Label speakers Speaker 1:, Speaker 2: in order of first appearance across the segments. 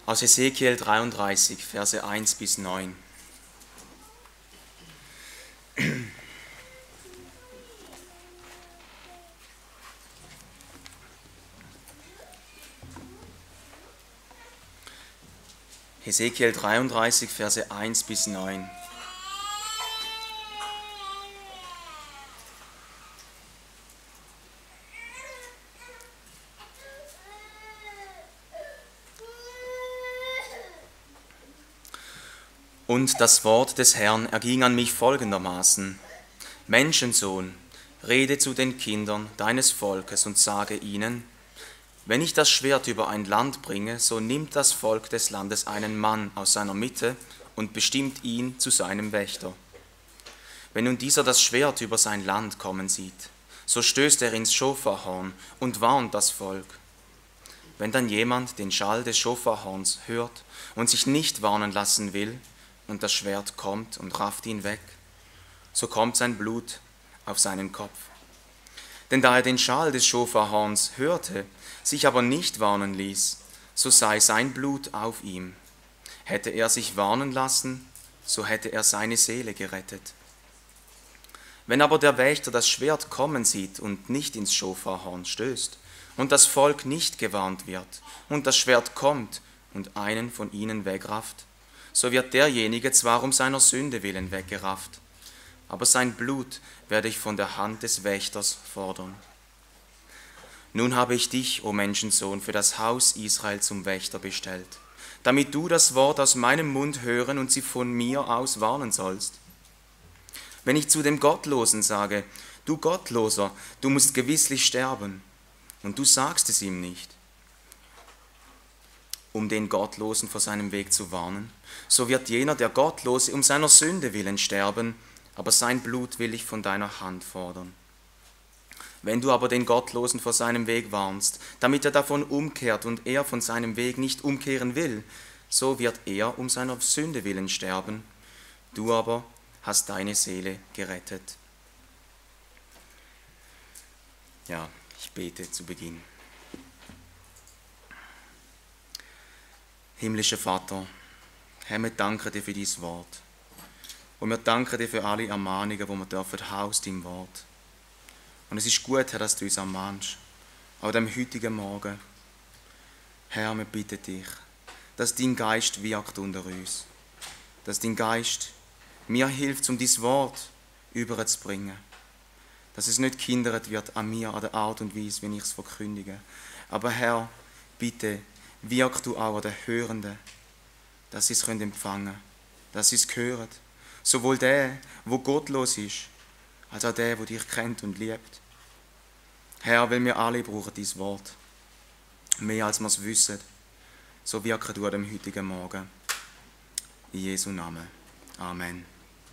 Speaker 1: Aus Hesekiel 33, Verse 1 bis 9. Hesekiel 33, Verse 1 bis 9. Und das Wort des Herrn erging an mich folgendermaßen: Menschensohn, rede zu den Kindern deines Volkes und sage ihnen: Wenn ich das Schwert über ein Land bringe, so nimmt das Volk des Landes einen Mann aus seiner Mitte und bestimmt ihn zu seinem Wächter. Wenn nun dieser das Schwert über sein Land kommen sieht, so stößt er ins Schofarhorn und warnt das Volk. Wenn dann jemand den Schall des Schofarhorns hört und sich nicht warnen lassen will, und das Schwert kommt und rafft ihn weg, so kommt sein Blut auf seinen Kopf. Denn da er den Schall des Schofarhorns hörte, sich aber nicht warnen ließ, so sei sein Blut auf ihm. Hätte er sich warnen lassen, so hätte er seine Seele gerettet. Wenn aber der Wächter das Schwert kommen sieht und nicht ins Schofarhorn stößt, und das Volk nicht gewarnt wird, und das Schwert kommt und einen von ihnen wegrafft, so wird derjenige zwar um seiner Sünde willen weggerafft, aber sein Blut werde ich von der Hand des Wächters fordern. Nun habe ich dich, o Menschensohn, für das Haus Israel zum Wächter bestellt, damit du das Wort aus meinem Mund hören und sie von mir aus warnen sollst. Wenn ich zu dem Gottlosen sage: Du Gottloser, du musst gewisslich sterben, und du sagst es ihm nicht, um den Gottlosen vor seinem Weg zu warnen, so wird jener, der Gottlose, um seiner Sünde willen sterben, aber sein Blut will ich von deiner Hand fordern. Wenn du aber den Gottlosen vor seinem Weg warnst, damit er davon umkehrt und er von seinem Weg nicht umkehren will, so wird er um seiner Sünde willen sterben, du aber hast deine Seele gerettet. Ja, ich bete zu Beginn. Himmlischer Vater, Herr, wir danken dir für dein Wort. Und wir danken dir für alle Ermahnungen, die wir dürfen aus deinem Wort. Und es ist gut, Herr, dass du uns ermahnst. Auch am heutigen Morgen. Herr, wir bitten dich, dass dein Geist wirkt unter uns. Dass dein Geist mir hilft, um dein Wort überzubringen. Dass es nicht gehindert wird an mir, an der Art und Weise, wie ich es verkündige. Aber Herr, bitte, wirk du auch an den Hörenden, dass sie es empfangen können, dass sie es hören. Sowohl der, wo gottlos ist, als auch der, wo dich kennt und liebt. Herr, weil wir alle brauchen dein Wort. Mehr als wir es wissen. So wirke du an dem heutigen Morgen. In Jesu Namen. Amen.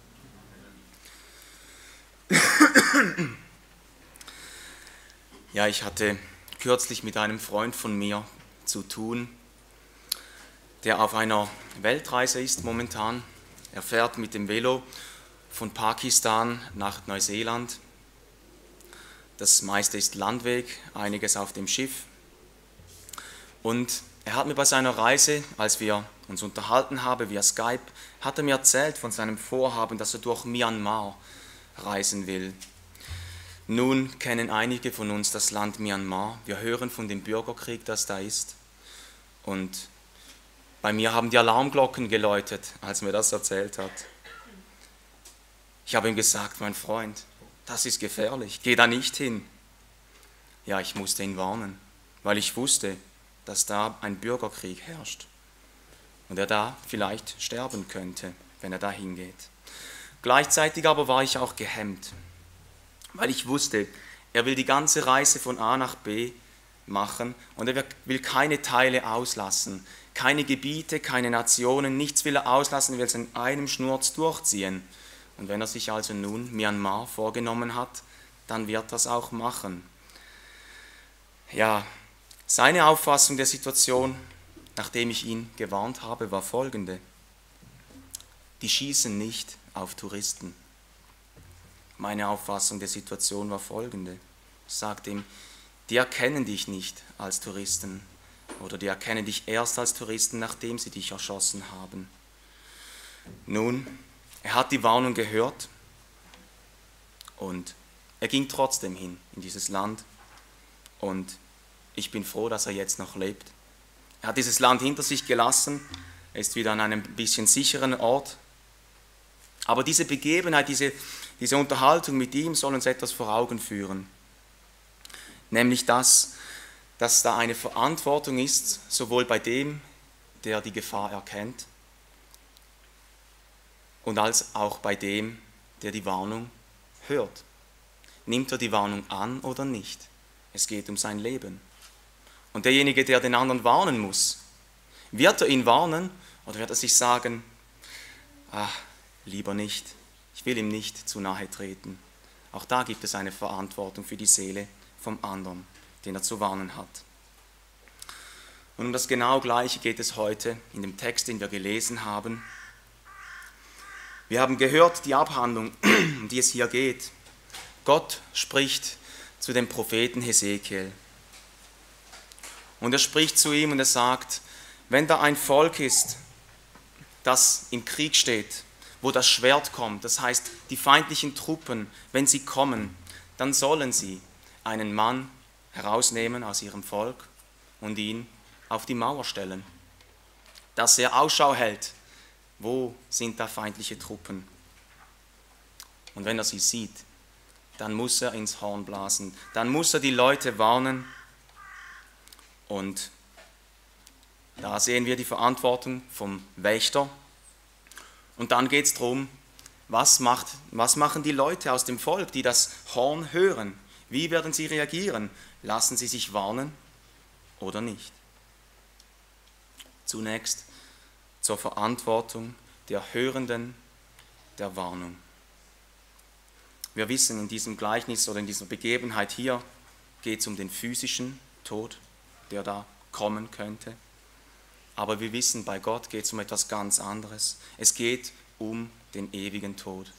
Speaker 1: Ja, ich hatte kürzlich mit einem Freund von mir zu tun, der auf einer Weltreise ist momentan. Er fährt mit dem Velo von Pakistan nach Neuseeland. Das meiste ist Landweg, einiges auf dem Schiff. Und er hat mir bei seiner Reise, als wir uns unterhalten haben via Skype, hat er mir erzählt von seinem Vorhaben, dass er durch Myanmar reisen will. Nun kennen einige von uns das Land Myanmar. Wir hören von dem Bürgerkrieg, das da ist. Und bei mir haben die Alarmglocken geläutet, als mir das erzählt hat. Ich habe ihm gesagt: Mein Freund, das ist gefährlich, geh da nicht hin. Ja, ich musste ihn warnen, weil ich wusste, dass da ein Bürgerkrieg herrscht und er da vielleicht sterben könnte, wenn er da hingeht. Gleichzeitig aber war ich auch gehemmt, weil ich wusste, er will die ganze Reise von A nach B machen und er will keine Teile auslassen, keine Gebiete, keine Nationen, nichts will er auslassen, er will es in einem Schnurz durchziehen. Und wenn er sich also nun Myanmar vorgenommen hat, dann wird er das auch machen. Ja, seine Auffassung der Situation, nachdem ich ihn gewarnt habe, war folgende: Die schießen nicht auf Touristen. Meine Auffassung der Situation war folgende: Ich sagte ihm, die erkennen dich nicht als Touristen, oder die erkennen dich erst als Touristen, nachdem sie dich erschossen haben. Nun, er hat die Warnung gehört und er ging trotzdem hin in dieses Land und ich bin froh, dass er jetzt noch lebt. Er hat dieses Land hinter sich gelassen, er ist wieder an einem bisschen sicheren Ort. Aber diese Begebenheit, diese Unterhaltung mit ihm soll uns etwas vor Augen führen. Nämlich dass da eine Verantwortung ist, sowohl bei dem, der die Gefahr erkennt, und als auch bei dem, der die Warnung hört. Nimmt er die Warnung an oder nicht? Es geht um sein Leben. Und derjenige, der den anderen warnen muss, wird er ihn warnen oder wird er sich sagen, lieber nicht, ich will ihm nicht zu nahe treten. Auch da gibt es eine Verantwortung für die Seele vom anderen, den er zu warnen hat. Und um das genau Gleiche geht es heute in dem Text, den wir gelesen haben. Wir haben gehört, die Abhandlung, um die es hier geht. Gott spricht zu dem Propheten Hesekiel. Und er spricht zu ihm und er sagt, wenn da ein Volk ist, das im Krieg steht, wo das Schwert kommt, das heißt die feindlichen Truppen, wenn sie kommen, dann sollen sie einen Mann herausnehmen aus ihrem Volk und ihn auf die Mauer stellen, dass er Ausschau hält, wo sind da feindliche Truppen. Und wenn er sie sieht, dann muss er ins Horn blasen, dann muss er die Leute warnen. Und da sehen wir die Verantwortung vom Wächter. Und dann geht es darum, was machen die Leute aus dem Volk, die das Horn hören? Wie werden sie reagieren? Lassen sie sich warnen oder nicht? Zunächst zur Verantwortung der Hörenden der Warnung. Wir wissen, in diesem Gleichnis oder in dieser Begebenheit hier geht es um den physischen Tod, der da kommen könnte. Aber wir wissen, bei Gott geht es um etwas ganz anderes. Es geht um den ewigen Tod.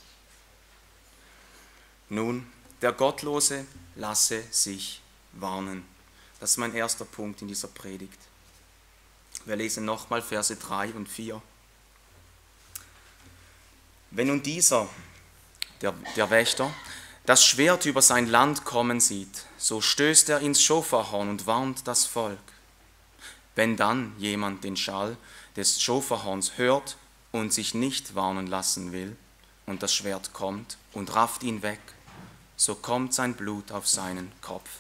Speaker 1: Nun, der Gottlose lasse sich warnen. Das ist mein erster Punkt in dieser Predigt. Wir lesen nochmal Verse 3 und 4. Wenn nun dieser, der Wächter, das Schwert über sein Land kommen sieht, so stößt er ins Schofarhorn und warnt das Volk. Wenn dann jemand den Schall des Schofarhorns hört und sich nicht warnen lassen will, und das Schwert kommt und rafft ihn weg, so kommt sein Blut auf seinen Kopf.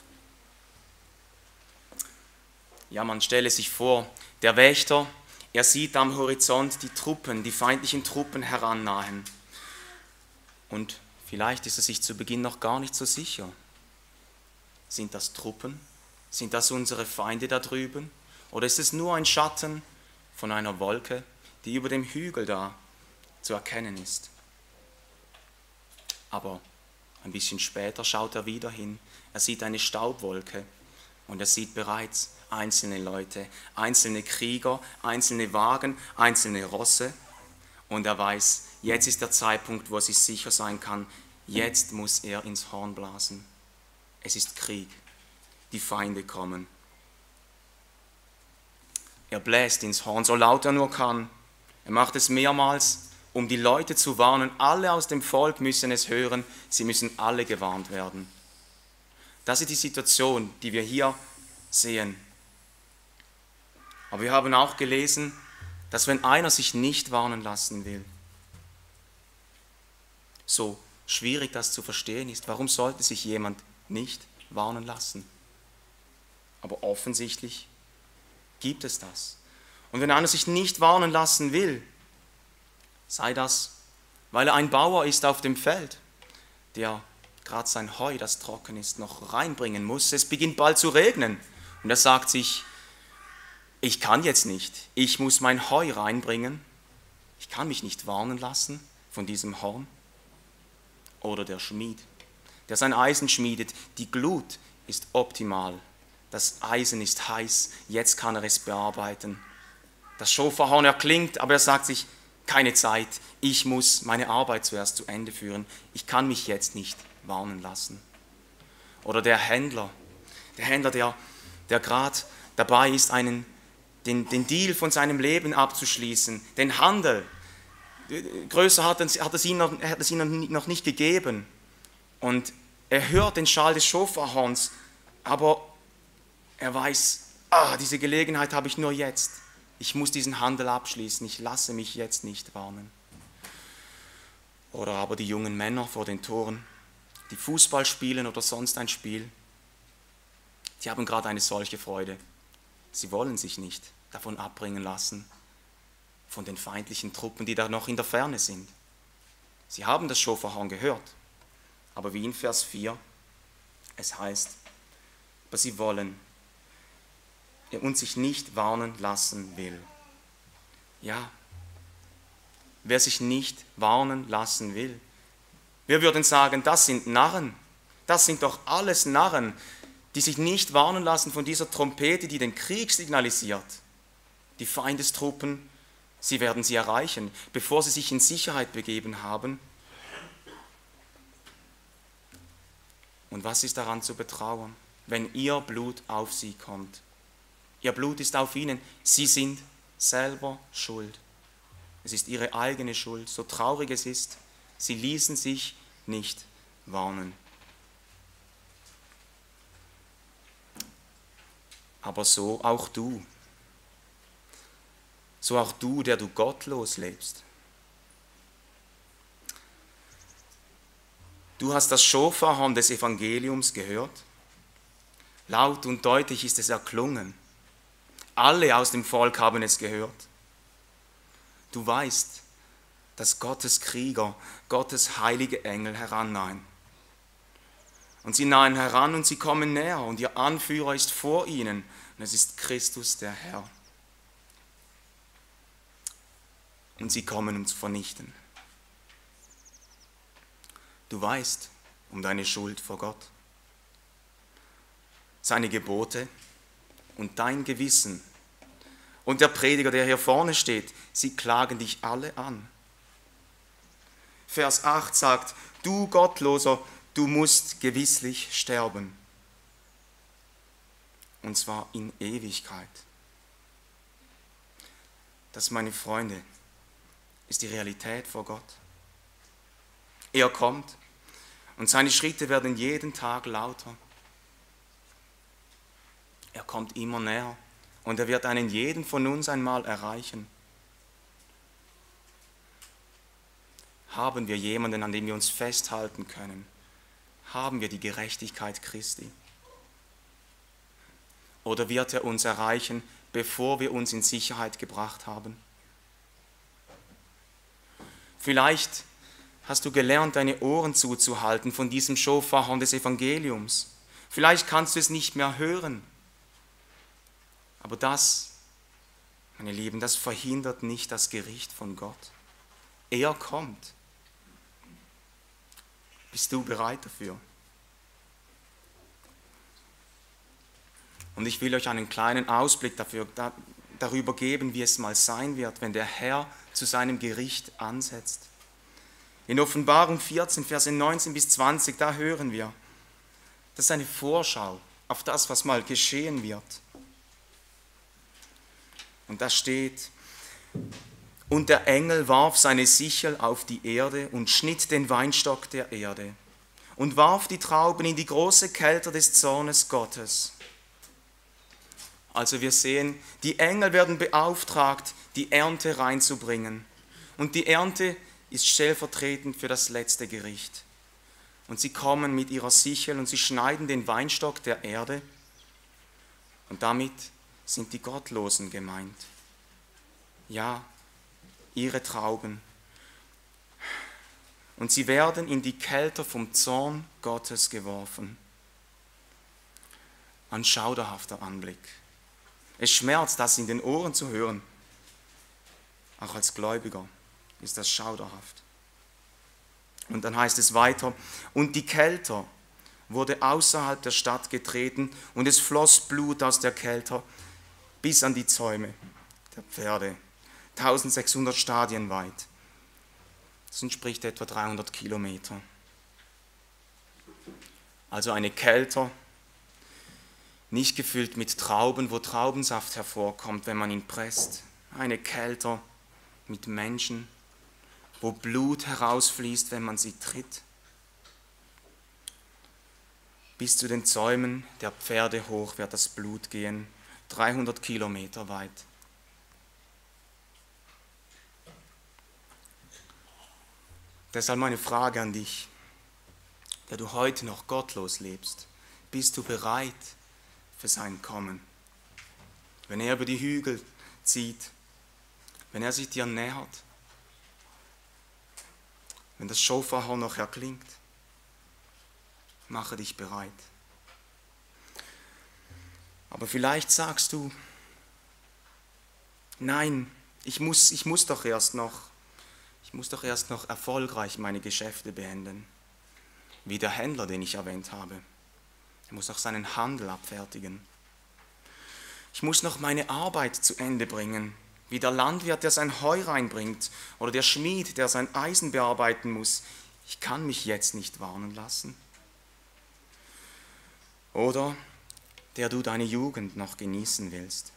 Speaker 1: Ja, man stelle sich vor, der Wächter, er sieht am Horizont die Truppen, die feindlichen Truppen herannahen. Und vielleicht ist er sich zu Beginn noch gar nicht so sicher. Sind das Truppen? Sind das unsere Feinde da drüben? Oder ist es nur ein Schatten von einer Wolke, die über dem Hügel da zu erkennen ist? Aber ein bisschen später schaut er wieder hin. Er sieht eine Staubwolke und er sieht bereits einzelne Leute, einzelne Krieger, einzelne Wagen, einzelne Rosse. Und er weiß, jetzt ist der Zeitpunkt, wo er sich sicher sein kann, jetzt muss er ins Horn blasen. Es ist Krieg, die Feinde kommen. Er bläst ins Horn, so laut er nur kann. Er macht es mehrmals, um die Leute zu warnen. Alle aus dem Volk müssen es hören, sie müssen alle gewarnt werden. Das ist die Situation, die wir hier sehen. Aber wir haben auch gelesen, dass wenn einer sich nicht warnen lassen will, so schwierig das zu verstehen ist, warum sollte sich jemand nicht warnen lassen? Aber offensichtlich gibt es das. Und wenn einer sich nicht warnen lassen will, sei das, weil er ein Bauer ist auf dem Feld, der gerade sein Heu, das trocken ist, noch reinbringen muss. Es beginnt bald zu regnen und er sagt sich, ich kann jetzt nicht, ich muss mein Heu reinbringen, ich kann mich nicht warnen lassen von diesem Horn. Oder der Schmied, der sein Eisen schmiedet, die Glut ist optimal, das Eisen ist heiß, jetzt kann er es bearbeiten. Das Schofarhorn erklingt, aber er sagt sich, keine Zeit, ich muss meine Arbeit zuerst zu Ende führen, ich kann mich jetzt nicht warnen lassen. Oder der Händler, der gerade dabei ist, den Deal von seinem Leben abzuschließen, den Handel. Größer hat es ihm noch nicht gegeben. Und er hört den Schall des Schofarhorns, aber er weiß, diese Gelegenheit habe ich nur jetzt. Ich muss diesen Handel abschließen, ich lasse mich jetzt nicht warnen. Oder aber die jungen Männer vor den Toren, die Fußball spielen oder sonst ein Spiel, die haben gerade eine solche Freude. Sie wollen sich nicht davon abbringen lassen, von den feindlichen Truppen, die da noch in der Ferne sind. Sie haben das Schofarhorn gehört, aber wie in Vers 4, es heißt, aber sie wollen und sich nicht warnen lassen will. Ja, wer sich nicht warnen lassen will. Wir würden sagen, das sind Narren, das sind doch alles Narren, die sich nicht warnen lassen von dieser Trompete, die den Krieg signalisiert. Die Feindestruppen, sie werden sie erreichen, bevor sie sich in Sicherheit begeben haben. Und was ist daran zu betrauern, wenn ihr Blut auf sie kommt? Ihr Blut ist auf ihnen, sie sind selber schuld. Es ist ihre eigene Schuld, so traurig es ist, sie ließen sich nicht warnen. Aber so auch du, der du gottlos lebst. Du hast das Schofarhorn des Evangeliums gehört. Laut und deutlich ist es erklungen. Alle aus dem Volk haben es gehört. Du weißt, dass Gottes Krieger, Gottes heilige Engel herannahen. Und sie nahen heran und sie kommen näher und ihr Anführer ist vor ihnen und es ist Christus der Herr. Und sie kommen, um zu vernichten. Du weißt um deine Schuld vor Gott, seine Gebote und dein Gewissen. Und der Prediger, der hier vorne steht, sie klagen dich alle an. Vers 8 sagt, du Gottloser, du musst gewisslich sterben. Und zwar in Ewigkeit. Das, meine Freunde, ist die Realität vor Gott. Er kommt und seine Schritte werden jeden Tag lauter. Er kommt immer näher und er wird einen jeden von uns einmal erreichen. Haben wir jemanden, an dem wir uns festhalten können? Haben wir die Gerechtigkeit Christi? Oder wird er uns erreichen, bevor wir uns in Sicherheit gebracht haben? Vielleicht hast du gelernt, deine Ohren zuzuhalten von diesem Schofarhorn des Evangeliums. Vielleicht kannst du es nicht mehr hören. Aber das, meine Lieben, das verhindert nicht das Gericht von Gott. Er kommt. Bist du bereit dafür? Und ich will euch einen kleinen Ausblick darüber geben, wie es mal sein wird, wenn der Herr zu seinem Gericht ansetzt. In Offenbarung 14, Verse 19 bis 20, da hören wir, das ist eine Vorschau auf das, was mal geschehen wird. Und da steht, und der Engel warf seine Sichel auf die Erde und schnitt den Weinstock der Erde und warf die Trauben in die große Kälte des Zornes Gottes. Also wir sehen, die Engel werden beauftragt, die Ernte reinzubringen. Und die Ernte ist stellvertretend für das letzte Gericht. Und sie kommen mit ihrer Sichel und sie schneiden den Weinstock der Erde. Und damit sind die Gottlosen gemeint. Ja, ihre Trauben. Und sie werden in die Kälte vom Zorn Gottes geworfen. Ein schauderhafter Anblick. Es schmerzt, das in den Ohren zu hören. Auch als Gläubiger ist das schauderhaft. Und dann heißt es weiter, und die Kelter wurde außerhalb der Stadt getreten und es floss Blut aus der Kelter bis an die Zäume der Pferde, 1600 Stadien weit. Das entspricht etwa 300 Kilometer. Also eine Kelter, nicht gefüllt mit Trauben, wo Traubensaft hervorkommt, wenn man ihn presst. Eine Kelter mit Menschen, wo Blut herausfließt, wenn man sie tritt. Bis zu den Zäumen der Pferde hoch wird das Blut gehen, 300 Kilometer weit. Deshalb meine Frage an dich, der du heute noch gottlos lebst, bist du bereit für sein Kommen? Wenn er über die Hügel zieht, wenn er sich dir nähert, wenn das Schofarhorn noch erklingt, mache dich bereit. Aber vielleicht sagst du, nein, ich muss doch erst noch erfolgreich meine Geschäfte beenden. Wie der Händler, den ich erwähnt habe. Er muss noch seinen Handel abfertigen. Ich muss noch meine Arbeit zu Ende bringen. Wie der Landwirt, der sein Heu reinbringt. Oder der Schmied, der sein Eisen bearbeiten muss. Ich kann mich jetzt nicht warnen lassen. Oder der du deine Jugend noch genießen willst.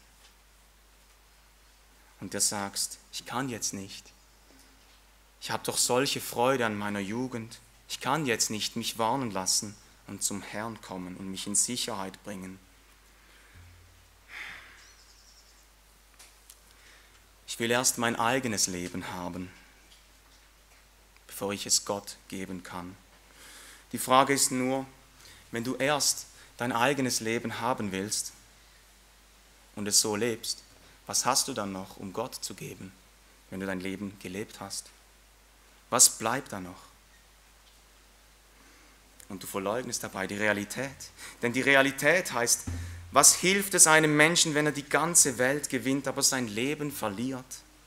Speaker 1: Und der sagst, ich kann jetzt nicht. Ich habe doch solche Freude an meiner Jugend. Ich kann jetzt nicht mich warnen lassen und zum Herrn kommen und mich in Sicherheit bringen. Ich will erst mein eigenes Leben haben, bevor ich es Gott geben kann. Die Frage ist nur, wenn du erst dein eigenes Leben haben willst und es so lebst, was hast du dann noch, um Gott zu geben, wenn du dein Leben gelebt hast? Was bleibt da noch? Und du verleugnest dabei die Realität. Denn die Realität heißt, was hilft es einem Menschen, wenn er die ganze Welt gewinnt, aber sein Leben verliert?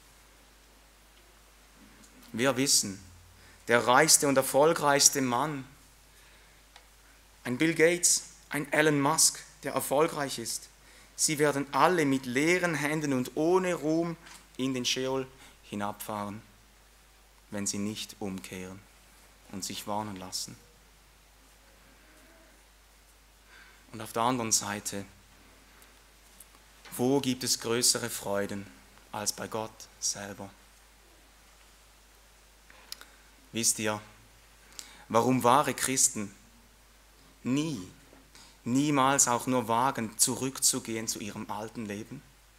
Speaker 1: Wir wissen, der reichste und erfolgreichste Mann, ein Bill Gates, ein Elon Musk, der erfolgreich ist, sie werden alle mit leeren Händen und ohne Ruhm in den Scheol hinabfahren, wenn sie nicht umkehren und sich warnen lassen. Und auf der anderen Seite, wo gibt es größere Freuden als bei Gott selber? Wisst ihr, warum wahre Christen niemals auch nur wagen, zurückzugehen zu ihrem alten Leben?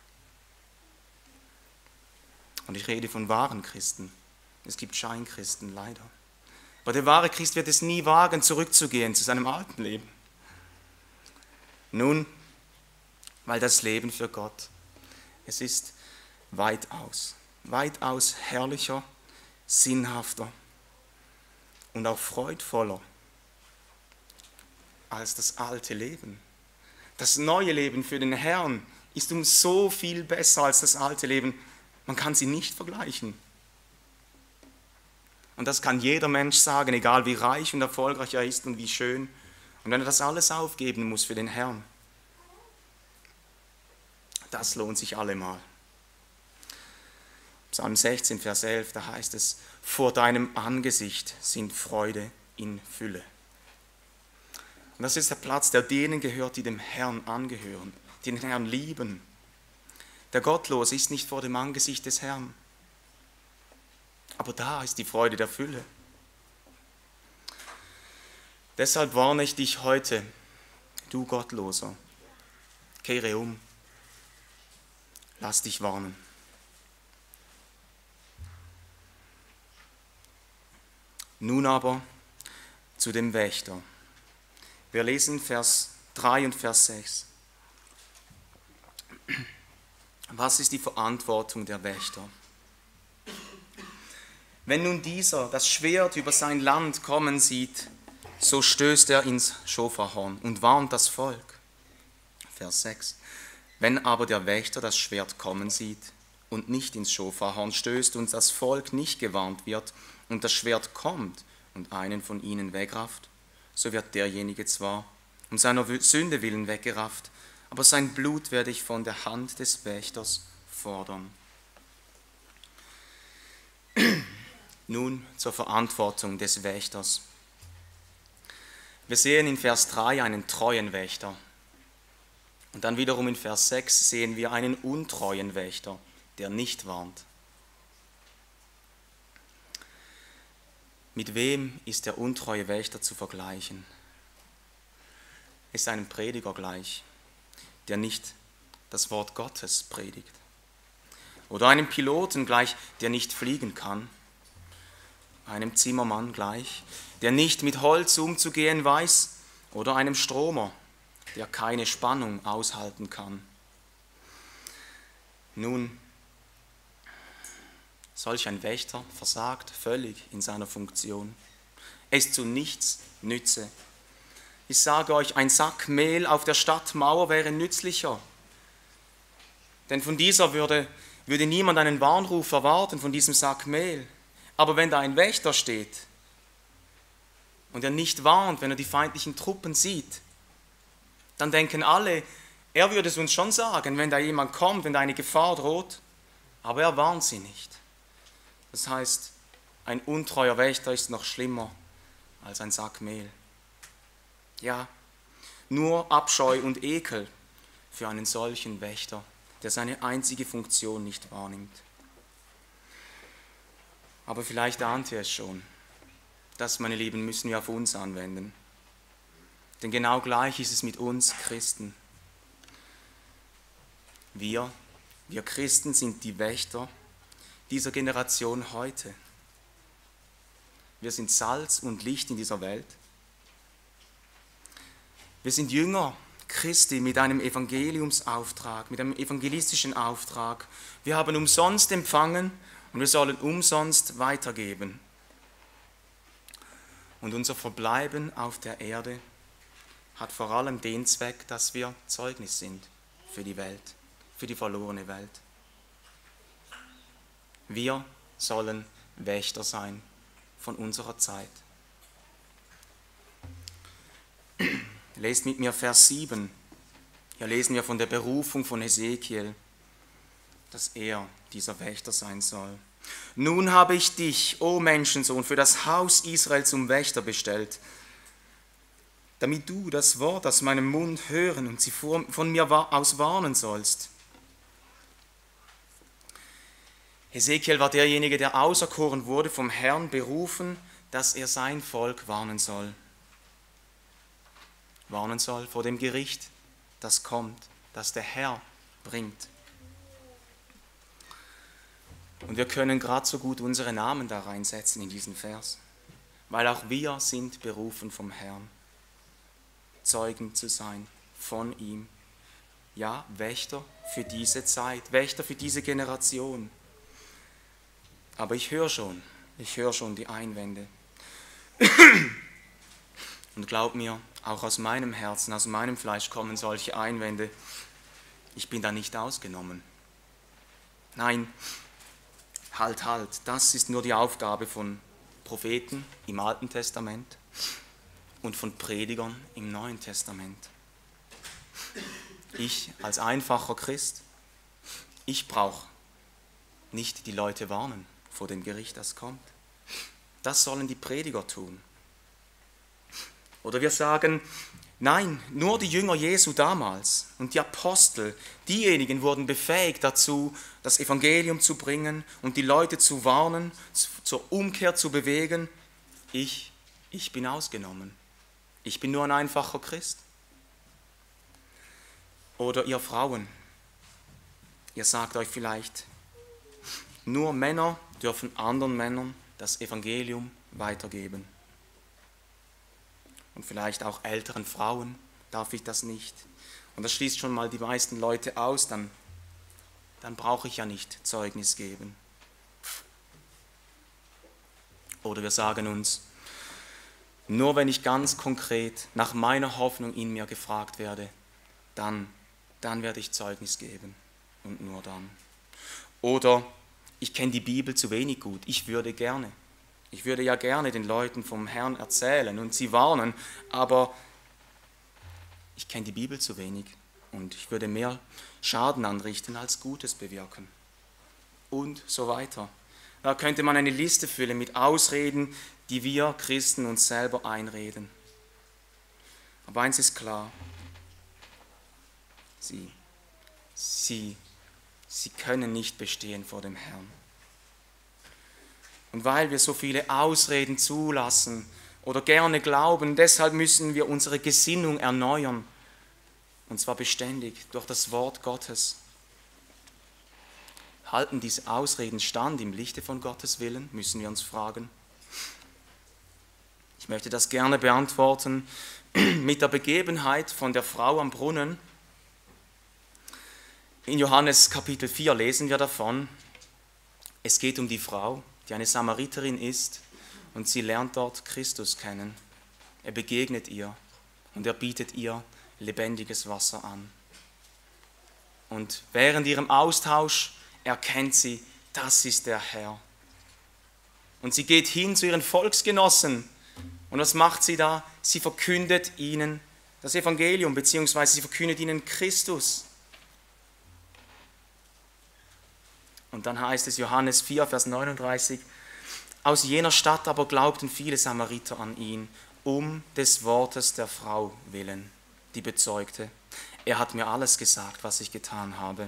Speaker 1: Und ich rede von wahren Christen. Es gibt Scheinchristen, leider. Aber der wahre Christ wird es nie wagen, zurückzugehen zu seinem alten Leben. Nun, weil das Leben für Gott, es ist weitaus herrlicher, sinnhafter und auch freudvoller als das alte Leben. Das neue Leben für den Herrn ist um so viel besser als das alte Leben. Man kann sie nicht vergleichen. Und das kann jeder Mensch sagen, egal wie reich und erfolgreich er ist und wie schön. Und wenn er das alles aufgeben muss für den Herrn, das lohnt sich allemal. Psalm 16, Vers 11, da heißt es, vor deinem Angesicht sind Freude in Fülle. Und das ist der Platz, der denen gehört, die dem Herrn angehören, die den Herrn lieben. Der Gottlose ist nicht vor dem Angesicht des Herrn. Aber da ist die Freude der Fülle. Deshalb warne ich dich heute, du Gottloser, kehre um, lass dich warnen. Nun aber zu dem Wächter. Wir lesen Vers 3 und Vers 6. Was ist die Verantwortung der Wächter? Wenn nun dieser das Schwert über sein Land kommen sieht, so stößt er ins Schofarhorn und warnt das Volk. Vers 6. Wenn aber der Wächter das Schwert kommen sieht und nicht ins Schofarhorn stößt und das Volk nicht gewarnt wird und das Schwert kommt und einen von ihnen wegrafft, so wird derjenige zwar um seiner Sünde willen weggerafft, aber sein Blut werde ich von der Hand des Wächters fordern. Nun zur Verantwortung des Wächters. Wir sehen in Vers 3 einen treuen Wächter. Und dann wiederum in Vers 6 sehen wir einen untreuen Wächter, der nicht warnt. Mit wem ist der untreue Wächter zu vergleichen? Es ist einem Prediger gleich, der nicht das Wort Gottes predigt. Oder einem Piloten gleich, der nicht fliegen kann. Einem Zimmermann gleich, der nicht mit Holz umzugehen weiß. Oder einem Stromer, der keine Spannung aushalten kann. Nun, solch ein Wächter versagt völlig in seiner Funktion. Er ist zu nichts Nütze. Ich sage euch, ein Sack Mehl auf der Stadtmauer wäre nützlicher. Denn von dieser würde niemand einen Warnruf erwarten, von diesem Sack Mehl. Aber wenn da ein Wächter steht und er nicht warnt, wenn er die feindlichen Truppen sieht, dann denken alle, er würde es uns schon sagen, wenn da jemand kommt, wenn da eine Gefahr droht, aber er warnt sie nicht. Das heißt, ein untreuer Wächter ist noch schlimmer als ein Sack Mehl. Ja, nur Abscheu und Ekel für einen solchen Wächter, der seine einzige Funktion nicht wahrnimmt. Aber vielleicht ahnt ihr es schon. Das, meine Lieben, müssen wir auf uns anwenden. Denn genau gleich ist es mit uns Christen. Wir Christen sind die Wächter dieser Generation heute. Wir sind Salz und Licht in dieser Welt. Wir sind Jünger Christi mit einem Evangeliumsauftrag, mit einem evangelistischen Auftrag. Wir haben umsonst empfangen und wir sollen umsonst weitergeben. Und unser Verbleiben auf der Erde hat vor allem den Zweck, dass wir Zeugnis sind für die Welt, für die verlorene Welt. Wir sollen Wächter sein von unserer Zeit. Lest mit mir Vers 7. Hier lesen wir von der Berufung von Hesekiel, dass er dieser Wächter sein soll. Nun habe ich dich, o Menschensohn, für das Haus Israel zum Wächter bestellt, damit du das Wort aus meinem Mund hören und sie von mir aus warnen sollst. Hesekiel war derjenige, der auserkoren wurde, vom Herrn berufen, dass er sein Volk warnen soll. Warnen soll vor dem Gericht, das kommt, das der Herr bringt. Und wir können gerade so gut unsere Namen da reinsetzen in diesen Vers, weil auch wir sind berufen vom Herrn, Zeugen zu sein von ihm. Ja, Wächter für diese Zeit, Wächter für diese Generation. Aber ich höre schon die Einwände. Und glaub mir, auch aus meinem Herzen, aus meinem Fleisch kommen solche Einwände. Ich bin da nicht ausgenommen. Nein, halt, das ist nur die Aufgabe von Propheten im Alten Testament und von Predigern im Neuen Testament. Ich als einfacher Christ, ich brauche nicht die Leute warnen vor dem Gericht, das kommt. Das sollen die Prediger tun. Oder wir sagen, nein, nur die Jünger Jesu damals und die Apostel, diejenigen wurden befähigt dazu, das Evangelium zu bringen und die Leute zu warnen, zur Umkehr zu bewegen. Ich bin ausgenommen. Ich bin nur ein einfacher Christ. Oder ihr Frauen, ihr sagt euch vielleicht, nur Männer dürfen anderen Männern das Evangelium weitergeben. Und vielleicht auch älteren Frauen darf ich das nicht. Und das schließt schon mal die meisten Leute aus, dann brauche ich ja nicht Zeugnis geben. Oder wir sagen uns, nur wenn ich ganz konkret nach meiner Hoffnung in mir gefragt werde, dann werde ich Zeugnis geben und nur dann. Oder ich kenne die Bibel zu wenig gut, ich würde ja gerne den Leuten vom Herrn erzählen und sie warnen, aber ich kenne die Bibel zu wenig und ich würde mehr Schaden anrichten als Gutes bewirken. Und so weiter. Da könnte man eine Liste füllen mit Ausreden, die wir Christen uns selber einreden. Aber eins ist klar, Sie können nicht bestehen vor dem Herrn. Und weil wir so viele Ausreden zulassen oder gerne glauben, deshalb müssen wir unsere Gesinnung erneuern. Und zwar beständig durch das Wort Gottes. Halten diese Ausreden stand im Lichte von Gottes Willen, müssen wir uns fragen. Ich möchte das gerne beantworten mit der Begebenheit von der Frau am Brunnen. In Johannes Kapitel 4 lesen wir davon, es geht um die Frau, die eine Samariterin ist und sie lernt dort Christus kennen. Er begegnet ihr und er bietet ihr lebendiges Wasser an. Und während ihrem Austausch erkennt sie, das ist der Herr. Und sie geht hin zu ihren Volksgenossen. Und was macht sie da? Sie verkündet ihnen das Evangelium, beziehungsweise sie verkündet ihnen Christus. Und dann heißt es Johannes 4, Vers 39, aus jener Stadt aber glaubten viele Samariter an ihn, um des Wortes der Frau willen, die bezeugte, er hat mir alles gesagt, was ich getan habe.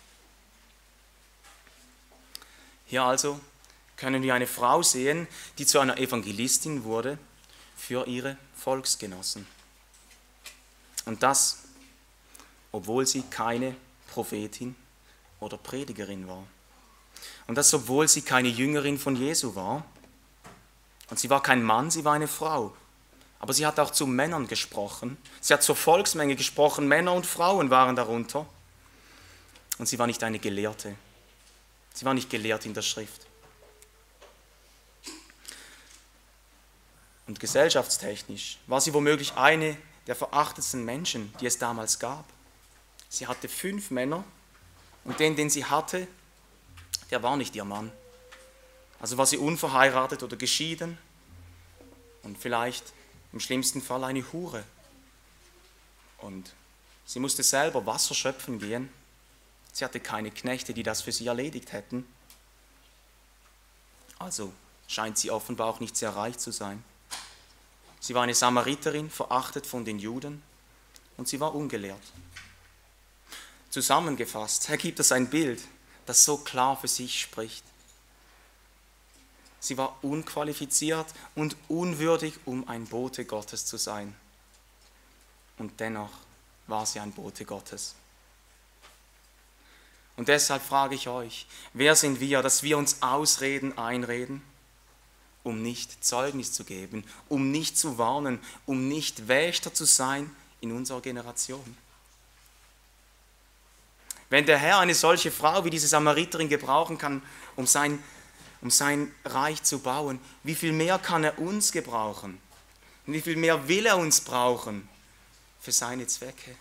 Speaker 1: Hier also können wir eine Frau sehen, die zu einer Evangelistin wurde für ihre Volksgenossen. Und das, obwohl sie keine Prophetin oder Predigerin war. Und das, obwohl sie keine Jüngerin von Jesu war. Und sie war kein Mann, sie war eine Frau. Aber sie hat auch zu Männern gesprochen. Sie hat zur Volksmenge gesprochen, Männer und Frauen waren darunter. Und sie war nicht eine Gelehrte. Sie war nicht gelehrt in der Schrift. Und gesellschaftstechnisch war sie womöglich eine der verachtetsten Menschen, die es damals gab. Sie hatte 5 Männer und den sie hatte, der war nicht ihr Mann. Also war sie unverheiratet oder geschieden und vielleicht im schlimmsten Fall eine Hure. Und sie musste selber Wasser schöpfen gehen. Sie hatte keine Knechte, die das für sie erledigt hätten. Also scheint sie offenbar auch nicht sehr reich zu sein. Sie war eine Samariterin, verachtet von den Juden, und sie war ungelehrt. Zusammengefasst ergibt das ein Bild, das so klar für sich spricht. Sie war unqualifiziert und unwürdig, um ein Bote Gottes zu sein. Und dennoch war sie ein Bote Gottes. Und deshalb frage ich euch, wer sind wir, dass wir uns Ausreden einreden, um nicht Zeugnis zu geben, um nicht zu warnen, um nicht Wächter zu sein in unserer Generation? Wenn der Herr eine solche Frau wie diese Samariterin gebrauchen kann, um sein Reich zu bauen, wie viel mehr kann er uns gebrauchen? Und wie viel mehr will er uns brauchen für seine Zwecke?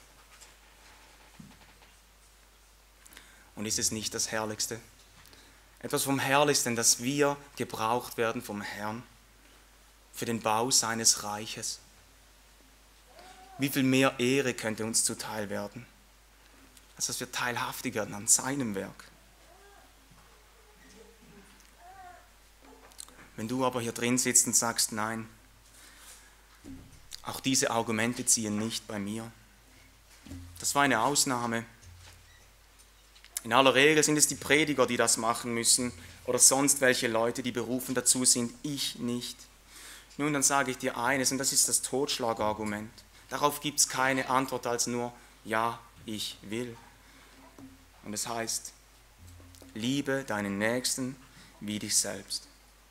Speaker 1: Und ist es nicht das Herrlichste? Etwas vom Herrlichsten, dass wir gebraucht werden vom Herrn für den Bau seines Reiches. Wie viel mehr Ehre könnte uns zuteil werden, als dass wir teilhaftig werden an seinem Werk. Wenn du aber hier drin sitzt und sagst, nein, auch diese Argumente ziehen nicht bei mir. Das war eine Ausnahme. In aller Regel sind es die Prediger, die das machen müssen oder sonst welche Leute, die berufen dazu sind, ich nicht. Nun, dann sage ich dir eines, und das ist das Totschlagargument. Darauf gibt es keine Antwort als nur, ja, ich will. Und es heißt, liebe deinen Nächsten wie dich selbst.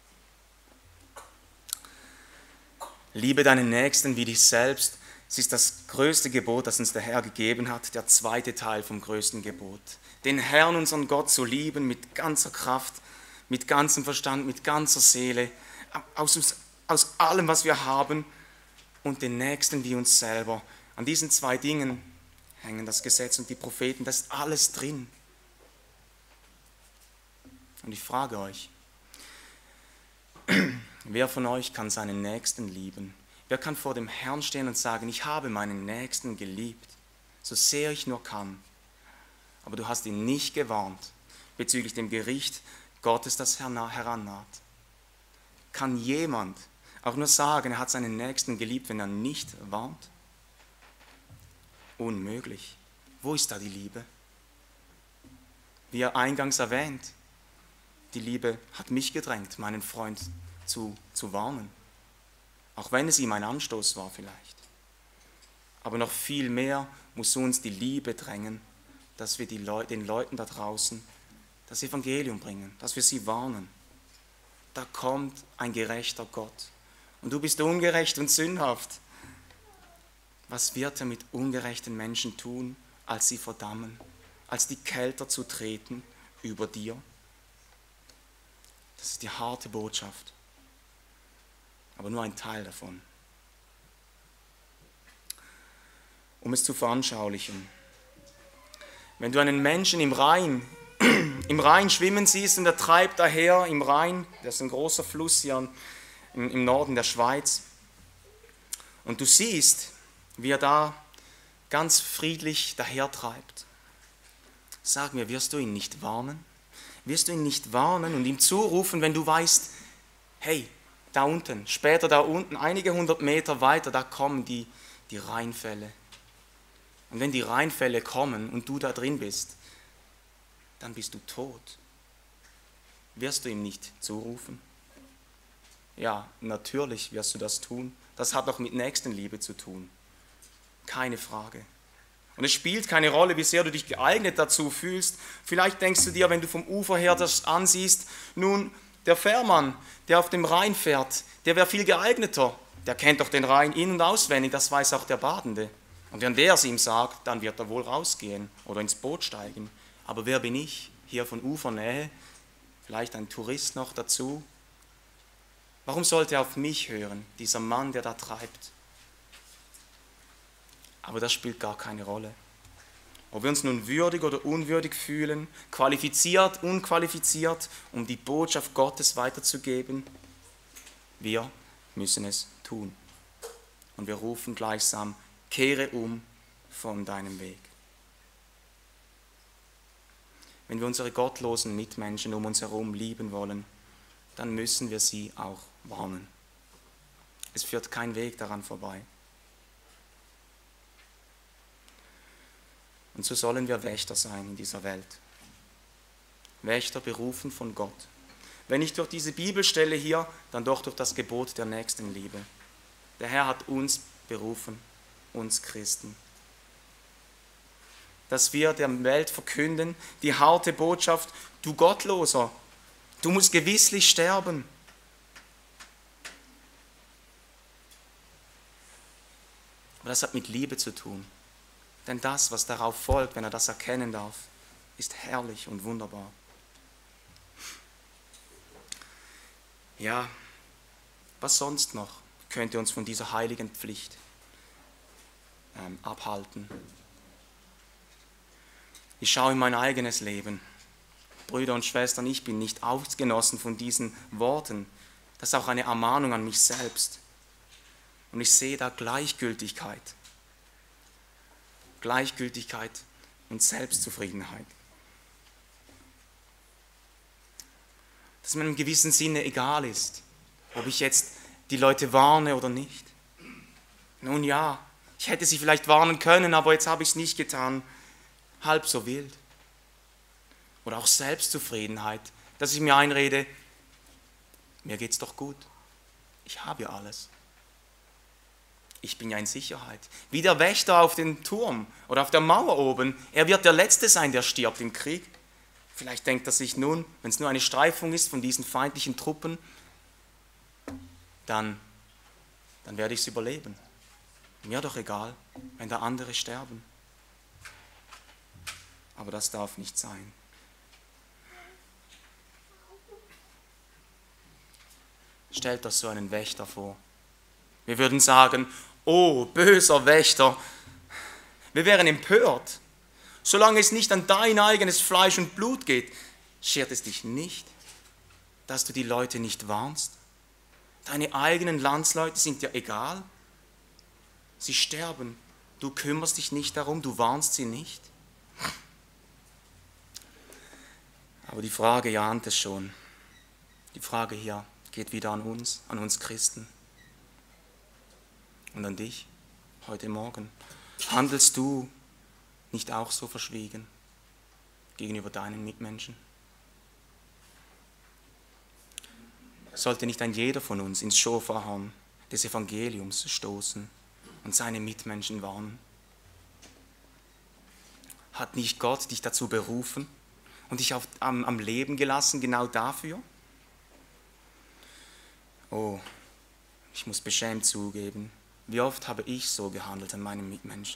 Speaker 1: Liebe deinen Nächsten wie dich selbst. Es ist das größte Gebot, das uns der Herr gegeben hat, der zweite Teil vom größten Gebot. Den Herrn, unseren Gott, zu lieben mit ganzer Kraft, mit ganzem Verstand, mit ganzer Seele, aus allem, was wir haben, und den Nächsten wie uns selber. An diesen 2 Dingen hängen das Gesetz und die Propheten, das ist alles drin. Und ich frage euch, wer von euch kann seinen Nächsten lieben? Wer kann vor dem Herrn stehen und sagen, ich habe meinen Nächsten geliebt, so sehr ich nur kann, aber du hast ihn nicht gewarnt bezüglich dem Gericht Gottes, das herannaht? Kann jemand auch nur sagen, er hat seinen Nächsten geliebt, wenn er nicht warnt? Unmöglich. Wo ist da die Liebe? Wie er eingangs erwähnt, die Liebe hat mich gedrängt, meinen Freund zu warnen. Auch wenn es ihm ein Anstoß war vielleicht. Aber noch viel mehr muss uns die Liebe drängen, dass wir den Leuten da draußen das Evangelium bringen, dass wir sie warnen. Da kommt ein gerechter Gott. Und du bist ungerecht und sündhaft. Was wird er mit ungerechten Menschen tun, als sie verdammen, als die Kelter zu treten über dir? Das ist die harte Botschaft, aber nur ein Teil davon. Um es zu veranschaulichen. Wenn du einen Menschen im Rhein schwimmen siehst und er treibt daher im Rhein, das ist ein großer Fluss hier im Norden der Schweiz, und du siehst, wie er da ganz friedlich dahertreibt. Sag mir, wirst du ihn nicht warnen? Wirst du ihn nicht warnen und ihm zurufen, wenn du weißt, hey, da unten, später da unten, einige 100 Meter weiter, da kommen die Rheinfälle. Und wenn die Rheinfälle kommen und du da drin bist, dann bist du tot. Wirst du ihm nicht zurufen? Ja, natürlich wirst du das tun. Das hat doch mit Nächstenliebe zu tun. Keine Frage. Und es spielt keine Rolle, wie sehr du dich geeignet dazu fühlst. Vielleicht denkst du dir, wenn du vom Ufer her das ansiehst, nun, der Fährmann, der auf dem Rhein fährt, der wäre viel geeigneter. Der kennt doch den Rhein in- und auswendig, das weiß auch der Badende. Und wenn der es ihm sagt, dann wird er wohl rausgehen oder ins Boot steigen. Aber wer bin ich, hier von Ufernähe, vielleicht ein Tourist noch dazu? Warum sollte er auf mich hören, dieser Mann, der da treibt? Aber das spielt gar keine Rolle. Ob wir uns nun würdig oder unwürdig fühlen, qualifiziert, unqualifiziert, um die Botschaft Gottes weiterzugeben, wir müssen es tun. Und wir rufen gleichsam, kehre um von deinem Weg. Wenn wir unsere gottlosen Mitmenschen um uns herum lieben wollen, dann müssen wir sie auch warnen. Es führt kein Weg daran vorbei. Und so sollen wir Wächter sein in dieser Welt. Wächter berufen von Gott. Wenn nicht durch diese Bibelstelle hier, dann doch durch das Gebot der Nächstenliebe. Der Herr hat uns berufen, uns Christen. Dass wir der Welt verkünden, die harte Botschaft, du Gottloser, du musst gewisslich sterben. Aber das hat mit Liebe zu tun. Denn das, was darauf folgt, wenn er das erkennen darf, ist herrlich und wunderbar. Ja, was sonst noch könnte uns von dieser heiligen Pflicht abhalten? Ich schaue in mein eigenes Leben. Brüder und Schwestern, ich bin nicht ausgenossen von diesen Worten. Das ist auch eine Ermahnung an mich selbst. Und ich sehe da Gleichgültigkeit. Gleichgültigkeit und Selbstzufriedenheit. Dass mir in einem gewissen Sinne egal ist, ob ich jetzt die Leute warne oder nicht. Nun ja, ich hätte sie vielleicht warnen können, aber jetzt habe ich es nicht getan. Halb so wild. Oder auch Selbstzufriedenheit, dass ich mir einrede, mir geht's doch gut. Ich habe ja alles. Ich bin ja in Sicherheit. Wie der Wächter auf dem Turm oder auf der Mauer oben. Er wird der Letzte sein, der stirbt im Krieg. Vielleicht denkt er sich nun, wenn es nur eine Streifung ist von diesen feindlichen Truppen, dann werde ich es überleben. Mir doch egal, wenn da andere sterben. Aber das darf nicht sein. Stellt euch so einen Wächter vor. Wir würden sagen, oh, böser Wächter. Wir wären empört. Solange es nicht an dein eigenes Fleisch und Blut geht, schert es dich nicht, dass du die Leute nicht warnst? Deine eigenen Landsleute sind dir egal. Sie sterben. Du kümmerst dich nicht darum, du warnst sie nicht. Aber die Frage, ihr ahnt es schon, die Frage hier geht wieder an uns Christen. Und an dich heute Morgen. Handelst du nicht auch so verschwiegen gegenüber deinen Mitmenschen? Sollte nicht ein jeder von uns ins Schofarhorn des Evangeliums stoßen und seine Mitmenschen warnen? Hat nicht Gott dich dazu berufen und dich am Leben gelassen, genau dafür? Oh, ich muss beschämt zugeben, wie oft habe ich so gehandelt an meinen Mitmenschen?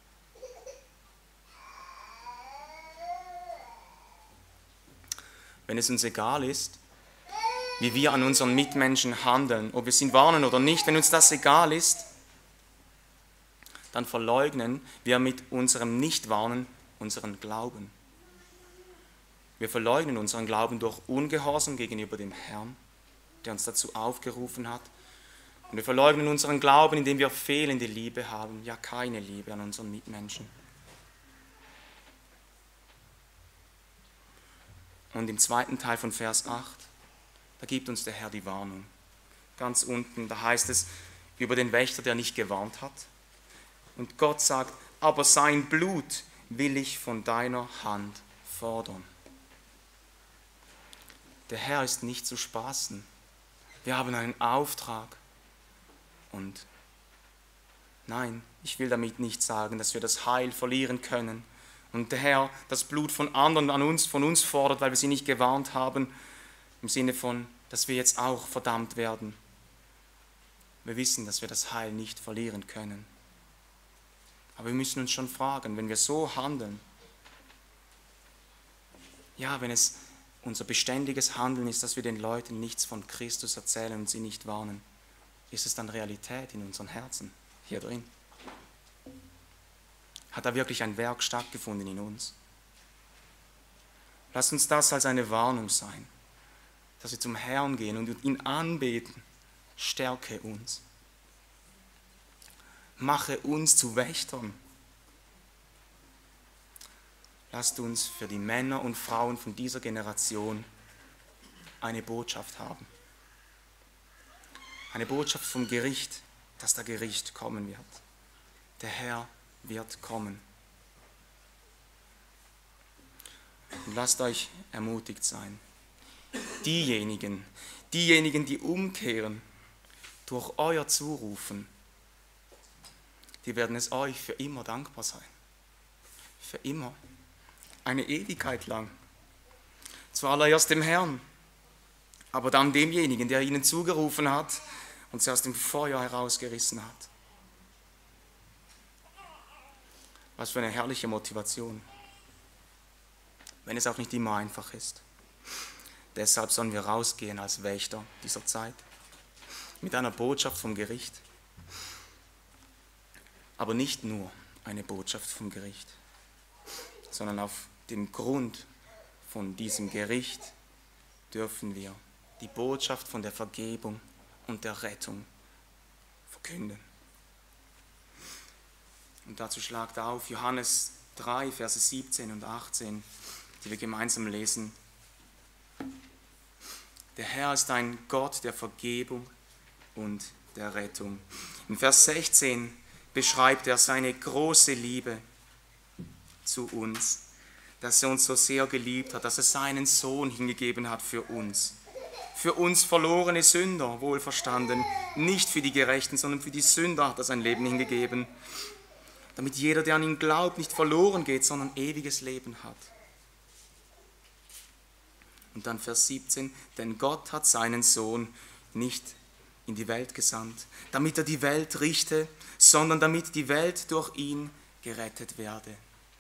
Speaker 1: Wenn es uns egal ist, wie wir an unseren Mitmenschen handeln, ob wir sie warnen oder nicht, wenn uns das egal ist, dann verleugnen wir mit unserem Nichtwarnen unseren Glauben. Wir verleugnen unseren Glauben durch Ungehorsam gegenüber dem Herrn, der uns dazu aufgerufen hat. Und wir verleugnen unseren Glauben, indem wir fehlende Liebe haben, ja keine Liebe an unseren Mitmenschen. Und im zweiten Teil von Vers 8, da gibt uns der Herr die Warnung. Ganz unten, da heißt es über den Wächter, der nicht gewarnt hat. Und Gott sagt, aber sein Blut will ich von deiner Hand fordern. Der Herr ist nicht zu spaßen. Wir haben einen Auftrag. Und nein, ich will damit nicht sagen, dass wir das Heil verlieren können. Und der Herr das Blut von anderen von uns fordert, weil wir sie nicht gewarnt haben, im Sinne von, dass wir jetzt auch verdammt werden. Wir wissen, dass wir das Heil nicht verlieren können. Aber wir müssen uns schon fragen, wenn wir so handeln, ja, wenn es unser beständiges Handeln ist, dass wir den Leuten nichts von Christus erzählen und sie nicht warnen, ist es dann Realität in unseren Herzen, hier drin? Hat da wirklich ein Werk stattgefunden in uns? Lasst uns das als eine Warnung sein, dass wir zum Herrn gehen und ihn anbeten. Stärke uns. Mache uns zu Wächtern. Lasst uns für die Männer und Frauen von dieser Generation eine Botschaft haben. Eine Botschaft vom Gericht, dass der Gericht kommen wird. Der Herr wird kommen. Und lasst euch ermutigt sein. Diejenigen, die umkehren, durch euer Zurufen, die werden es euch für immer dankbar sein. Für immer. Eine Ewigkeit lang. Zuallererst dem Herrn, aber dann demjenigen, der ihnen zugerufen hat und sie aus dem Feuer herausgerissen hat. Was für eine herrliche Motivation, wenn es auch nicht immer einfach ist. Deshalb sollen wir rausgehen als Wächter dieser Zeit, mit einer Botschaft vom Gericht. Aber nicht nur eine Botschaft vom Gericht, sondern auf dem Grund von diesem Gericht dürfen wir die Botschaft von der Vergebung und der Rettung verkünden. Und dazu schlagt auf Johannes 3, Verse 17 und 18, die wir gemeinsam lesen. Der Herr ist ein Gott der Vergebung und der Rettung. In Vers 16 beschreibt er seine große Liebe zu uns, dass er uns so sehr geliebt hat, dass er seinen Sohn hingegeben hat für uns verlorene Sünder, wohlverstanden, nicht für die Gerechten, sondern für die Sünder hat er sein Leben hingegeben, damit jeder, der an ihn glaubt, nicht verloren geht, sondern ewiges Leben hat. Und dann Vers 17, denn Gott hat seinen Sohn nicht in die Welt gesandt, damit er die Welt richte, sondern damit die Welt durch ihn gerettet werde.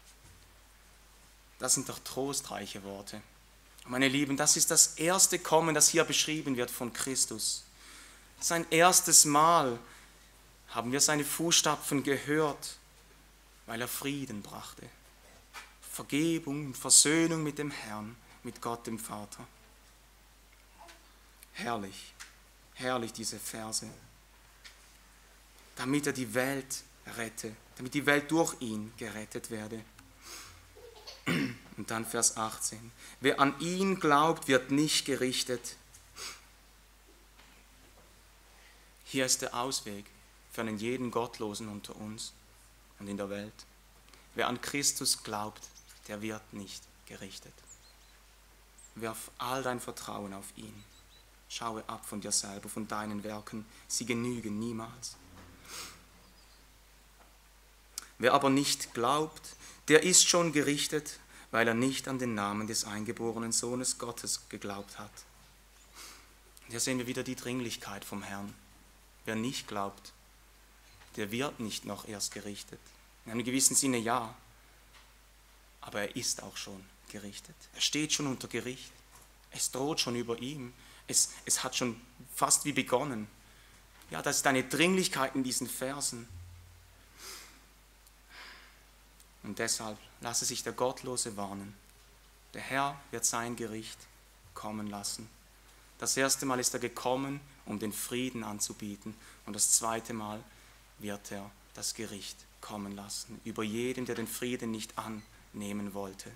Speaker 1: Das sind doch trostreiche Worte. Meine Lieben, das ist das erste Kommen, das hier beschrieben wird von Christus. Sein erstes Mal haben wir seine Fußstapfen gehört, weil er Frieden brachte. Vergebung und Versöhnung mit dem Herrn, mit Gott dem Vater. Herrlich, herrlich diese Verse. Damit er die Welt rette, damit die Welt durch ihn gerettet werde. Und dann Vers 18. Wer an ihn glaubt, wird nicht gerichtet. Hier ist der Ausweg für einen jeden Gottlosen unter uns und in der Welt. Wer an Christus glaubt, der wird nicht gerichtet. Wirf all dein Vertrauen auf ihn. Schaue ab von dir selber, von deinen Werken. Sie genügen niemals. Wer aber nicht glaubt, der ist schon gerichtet, weil er nicht an den Namen des eingeborenen Sohnes Gottes geglaubt hat. Hier sehen wir wieder die Dringlichkeit vom Herrn. Wer nicht glaubt, der wird nicht noch erst gerichtet. In einem gewissen Sinne ja, aber er ist auch schon gerichtet. Er steht schon unter Gericht. Es droht schon über ihm. Es hat schon fast wie begonnen. Ja, das ist eine Dringlichkeit in diesen Versen. Und deshalb lasse sich der Gottlose warnen. Der Herr wird sein Gericht kommen lassen. Das erste Mal ist er gekommen, um den Frieden anzubieten. Und das zweite Mal wird er das Gericht kommen lassen. Über jeden, der den Frieden nicht annehmen wollte.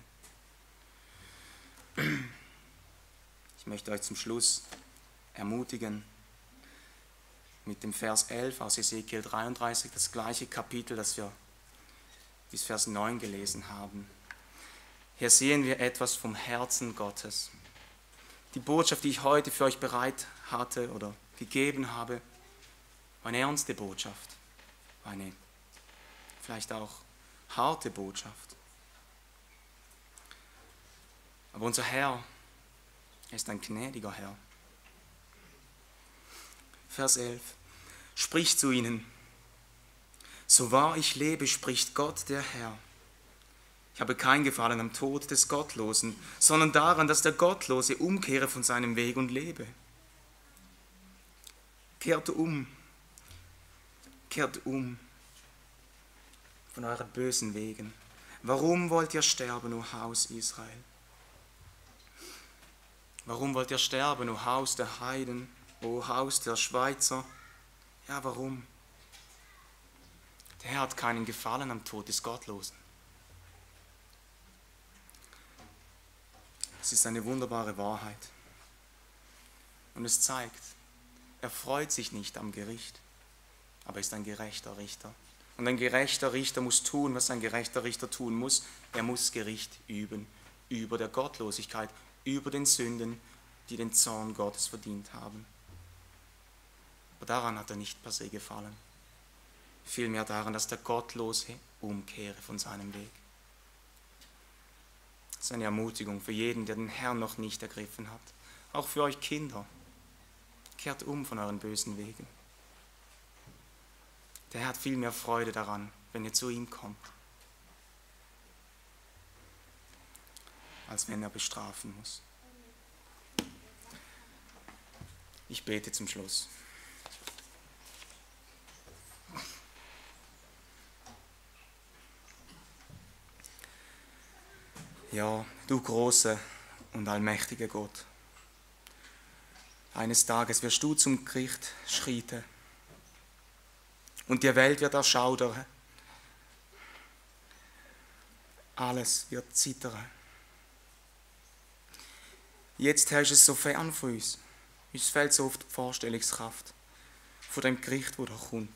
Speaker 1: Ich möchte euch zum Schluss ermutigen mit dem Vers 11 aus Ezekiel 33, das gleiche Kapitel, das wir bis Vers 9 gelesen haben. Hier sehen wir etwas vom Herzen Gottes. Die Botschaft, die ich heute für euch bereit hatte oder gegeben habe, war eine ernste Botschaft, war eine vielleicht auch harte Botschaft. Aber unser Herr ist ein gnädiger Herr. Vers 11. Sprich zu ihnen: So wahr ich lebe, spricht Gott der Herr. Ich habe kein Gefallen am Tod des Gottlosen, sondern daran, dass der Gottlose umkehre von seinem Weg und lebe. Kehrt um von euren bösen Wegen. Warum wollt ihr sterben, o Haus Israel? Warum wollt ihr sterben, o Haus der Heiden, o Haus der Schweizer? Ja, warum? Der Herr hat keinen Gefallen am Tod des Gottlosen. Es ist eine wunderbare Wahrheit. Und es zeigt, er freut sich nicht am Gericht, aber ist ein gerechter Richter. Und ein gerechter Richter muss tun, was ein gerechter Richter tun muss. Er muss Gericht üben über der Gottlosigkeit, über den Sünden, die den Zorn Gottes verdient haben. Aber daran hat er nicht per se gefallen. Vielmehr daran, dass der Gottlose umkehre von seinem Weg. Das ist eine Ermutigung für jeden, der den Herrn noch nicht ergriffen hat. Auch für euch Kinder. Kehrt um von euren bösen Wegen. Der Herr hat viel mehr Freude daran, wenn ihr zu ihm kommt, als wenn er bestrafen muss. Ich bete zum Schluss. Ja, du großer und allmächtiger Gott, eines Tages wirst du zum Gericht schreiten und die Welt wird erschaudern. Alles wird zittern. Jetzt Herr, ist es so fern von uns. Uns fehlt so oft die Vorstellungskraft von dem Gericht, das da kommt.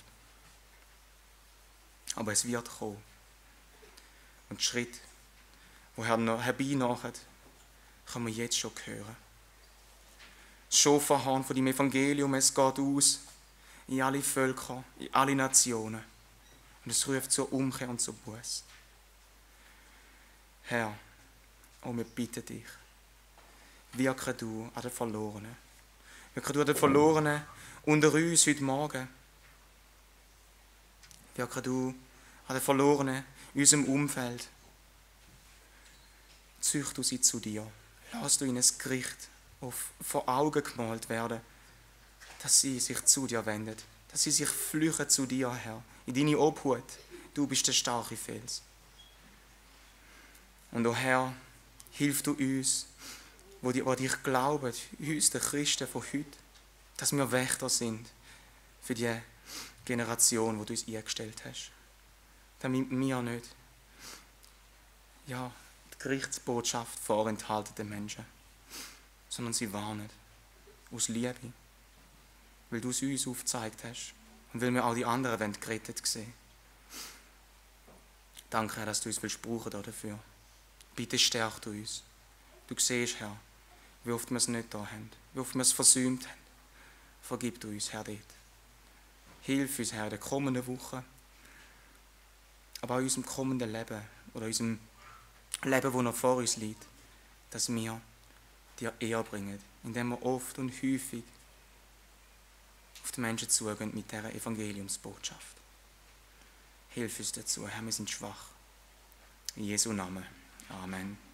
Speaker 1: Aber es wird kommen. Und die Schritte, die herbeiнаchen, kann man jetzt schon hören. Das Schofarhorn von dem Evangelium, es geht aus in alle Völker, in alle Nationen. Und es ruft zur Umkehr und zur Buße. Herr, oh, wir bitten dich, wirke du an den Verlorenen. Wirke du an den Verlorenen unter uns heute Morgen. Wirke du an den Verlorenen in unserem Umfeld. Zücht du sie zu dir. Lass du ihnen das Gericht vor Augen gemalt werden, dass sie sich zu dir wenden, dass sie sich flüchten zu dir, Herr, in deine Obhut. Du bist der starke Fels. Und o Herr, hilf du uns, wo dich glauben, uns, den Christen von heute, dass wir Wächter sind für die Generation, die du uns eingestellt hast. Damit wir nicht die Gerichtsbotschaft vorenthalten den Menschen, sondern sie warnen aus Liebe, weil du es uns aufgezeigt hast und weil wir auch die anderen gerettet sehen. Danke, Herr, dass du uns willst brauchen dafür. Bitte stärk du uns. Du siehst, Herr, wie oft wir es nicht da haben, wie oft wir es versäumt haben. Vergib du uns, Herr, dort. Hilf uns, Herr, in der kommenden Woche, aber auch in unserem kommenden Leben oder in unserem Leben, das noch vor uns liegt, dass wir dir Ehre bringen, indem wir oft und häufig auf die Menschen zugehen mit dieser Evangeliumsbotschaft. Hilf uns dazu, Herr, wir sind schwach. In Jesu Namen. Amen.